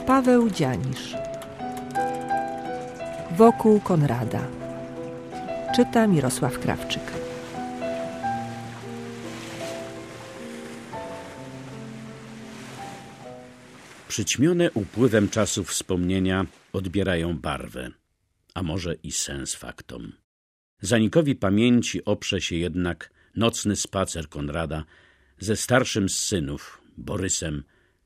Paweł Dzianisz. Wokół Konrada. Czyta Mirosław Krawczyk. Przyćmione upływem czasu wspomnienia odbierają barwę, a może i sens faktom. Zanikowi pamięci oprze się jednak nocny spacer Konrada ze starszym z synów, Borysem,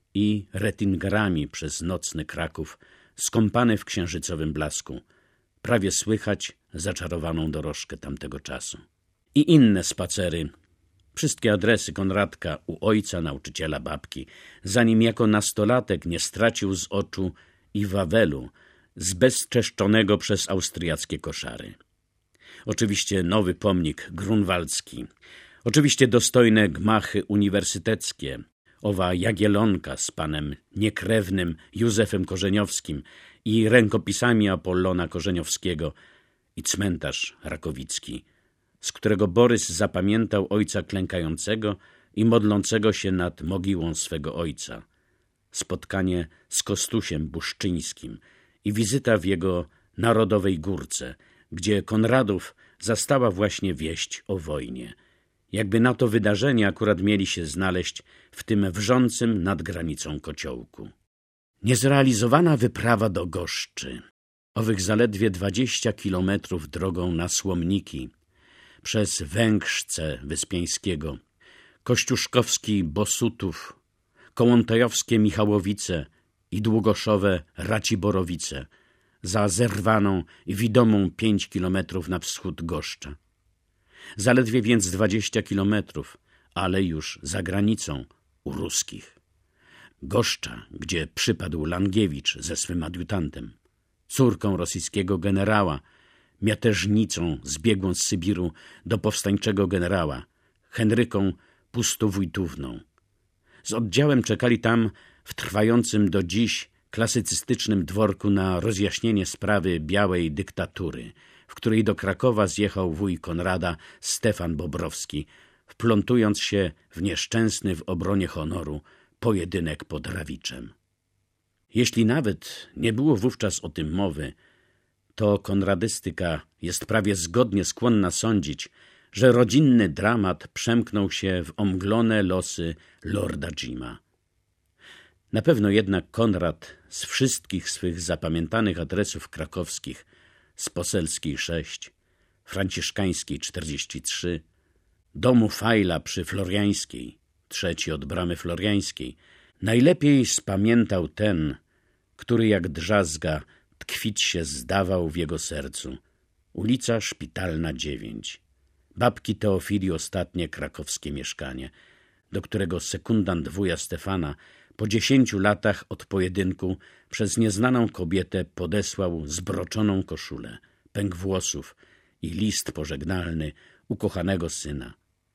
i Rettingerami przez nocny Kraków, skąpany w księżycowym blasku, prawie słychać zaczarowaną dorożkę tamtego czasu. I inne spacery, wszystkie adresy Konradka u ojca, nauczyciela babki, zanim jako nastolatek nie stracił z oczu i Wawelu, zbezczeszczonego przez austriackie koszary. Oczywiście nowy pomnik grunwaldzki, oczywiście dostojne gmachy uniwersyteckie, owa Jagiellonka z panem niekrewnym Józefem Korzeniowskim i rękopisami Apollona Korzeniowskiego i cmentarz rakowicki, z którego Borys zapamiętał ojca klękającego i modlącego się nad mogiłą swego ojca, spotkanie z Kostusiem Buszczyńskim i wizyta w jego narodowej górce, gdzie Konradów zastała właśnie wieść o wojnie. Jakby na to wydarzenie akurat mieli się znaleźć w tym wrzącym nad granicą kociołku. Niezrealizowana wyprawa do Goszczy, owych zaledwie 20 kilometrów drogą na Słomniki, przez Węgrzce Wyspiańskiego, Kościuszkowski Bosutów, Kołątajowskie Michałowice i Długoszowe Raciborowice, za zerwaną i widomą 5 kilometrów na wschód Goszcza. Zaledwie więc 20 kilometrów, ale już za granicą, u ruskich. Goszcza, gdzie przypadł Langiewicz ze swym adiutantem, córką rosyjskiego generała, miateżnicą zbiegłą z Sybiru do powstańczego generała, Henryką Pustowójtówną. Z oddziałem czekali tam w trwającym do dziś klasycystycznym dworku na rozjaśnienie sprawy białej dyktatury, w której do Krakowa zjechał wuj Konrada Stefan Bobrowski, wplątując się w nieszczęsny w obronie honoru pojedynek pod Rawiczem. Jeśli nawet nie było wówczas o tym mowy, to konradystyka jest prawie zgodnie skłonna sądzić, że rodzinny dramat przemknął się w omglone losy lorda Jima. Na pewno jednak Konrad z wszystkich swych zapamiętanych adresów krakowskich, z Poselskiej 6, Franciszkańskiej 43, domu Fajla przy Floriańskiej, 3 od bramy Floriańskiej, najlepiej spamiętał ten, który jak drzazga tkwić się zdawał w jego sercu. Ulica Szpitalna 9, babki Teofilii ostatnie krakowskie mieszkanie, do którego sekundant wuja Stefana po 10 latach od pojedynku przez nieznaną kobietę podesłał zbroczoną koszulę, pęk włosów i list pożegnalny ukochanego syna.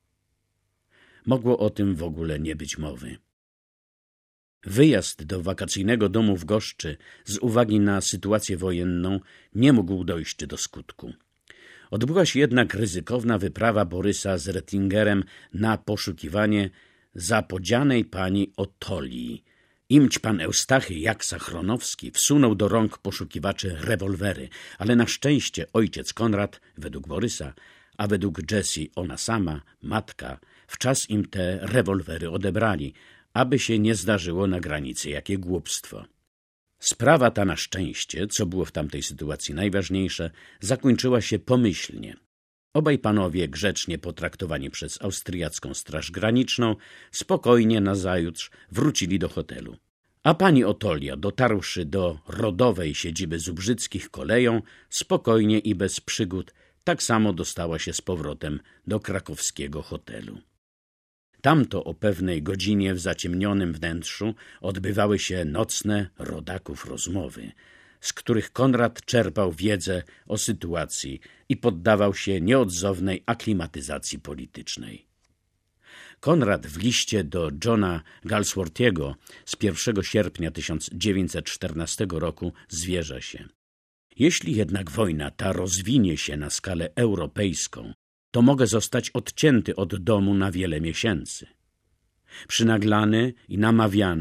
Mogło o tym w ogóle nie być mowy. Wyjazd do wakacyjnego domu w Goszczy z uwagi na sytuację wojenną nie mógł dojść do skutku. Odbyła się jednak ryzykowna wyprawa Borysa z Rettingerem na poszukiwanie zapodzianej pani Otolii. Imć pan Eustachy Jaksa-Chronowski wsunął do rąk poszukiwaczy rewolwery, ale na szczęście ojciec Konrad, według Borysa, a według Jessie ona sama, matka, wczas im te rewolwery odebrali, aby się nie zdarzyło na granicy jakie głupstwo. Sprawa ta na szczęście, co było w tamtej sytuacji najważniejsze, zakończyła się pomyślnie. Obaj panowie, grzecznie potraktowani przez austriacką straż graniczną, spokojnie nazajutrz wrócili do hotelu. A pani Otolia, dotarłszy do rodowej siedziby Zubrzyckich koleją, spokojnie i bez przygód, tak samo dostała się z powrotem do krakowskiego hotelu. Tamto o pewnej godzinie w zaciemnionym wnętrzu odbywały się nocne rodaków rozmowy, z których Konrad czerpał wiedzę o sytuacji i poddawał się nieodzownej aklimatyzacji politycznej. Konrad w liście do Johna Galsworthiego z 1 sierpnia 1914 roku zwierza się: jeśli jednak wojna ta rozwinie się na skalę europejską, to mogę zostać odcięty od domu na wiele miesięcy. Przynaglany i namawiany,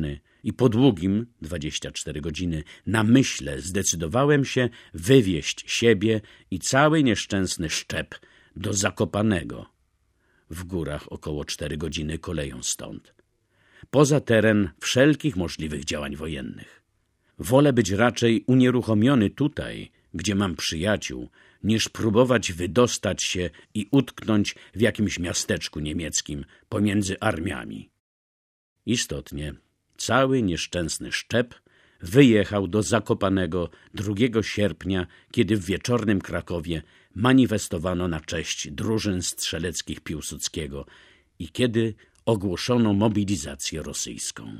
i po długim, 24 godziny, namyśle zdecydowałem się wywieźć siebie i cały nieszczęsny szczep do Zakopanego. W górach około 4 godziny koleją stąd. Poza teren wszelkich możliwych działań wojennych. Wolę być raczej unieruchomiony tutaj, gdzie mam przyjaciół, niż próbować wydostać się i utknąć w jakimś miasteczku niemieckim pomiędzy armiami. Istotnie, cały nieszczęsny szczep wyjechał do Zakopanego 2 sierpnia, kiedy w wieczornym Krakowie manifestowano na cześć drużyn strzeleckich Piłsudskiego i kiedy ogłoszono mobilizację rosyjską.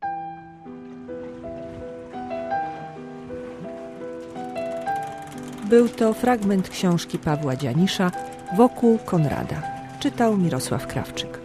Był to fragment książki Pawła Dzianisza „Wokół Konrada”. Czytał Mirosław Krawczyk.